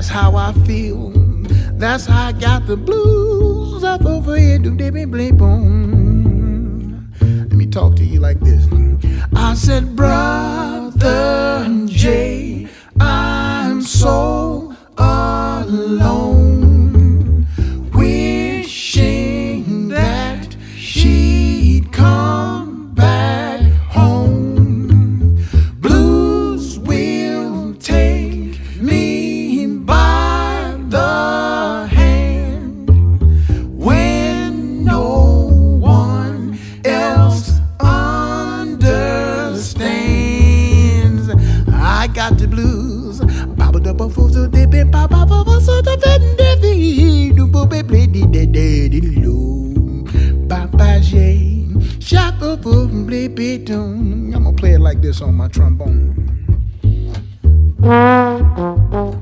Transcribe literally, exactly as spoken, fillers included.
That's how I feel. That's how I got the blues up over here. Do they be boom? Let me talk to you like this. I said, Brother J, I'm so alone, wishing that she'd come back home. Blues will take me by the hand when no one else understands. I got the blues. I'm gonna play it like this on my trombone.